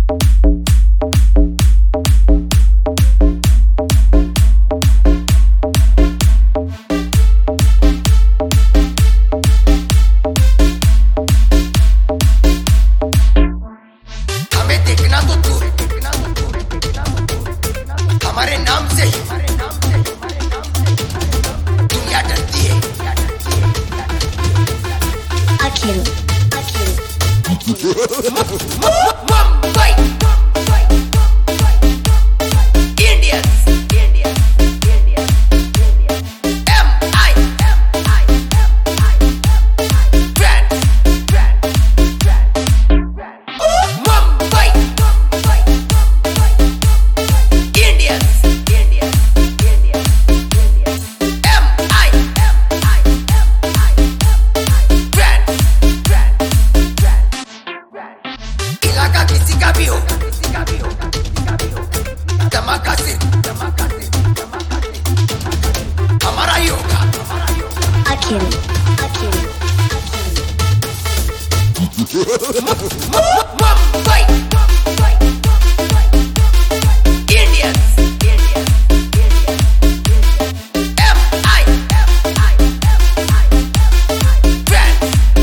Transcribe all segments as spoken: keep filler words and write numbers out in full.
देखना तो दूर, हमारे नाम से ही दुनिया डरती है। अखिल Mumbai Indians M I brand Mumbai Indians M I brand इलाका किसी का भी हो, धमाका सिर्फ हमारा ही होगा। अखिल अखिल Mumbai Indians M I brand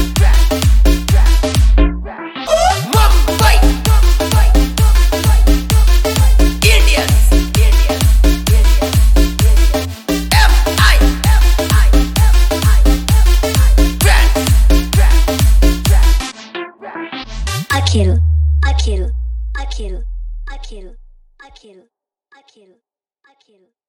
Mumbai Indians M I brand अखिल अखिल अखिल अखिल अखिल अखिल अखिल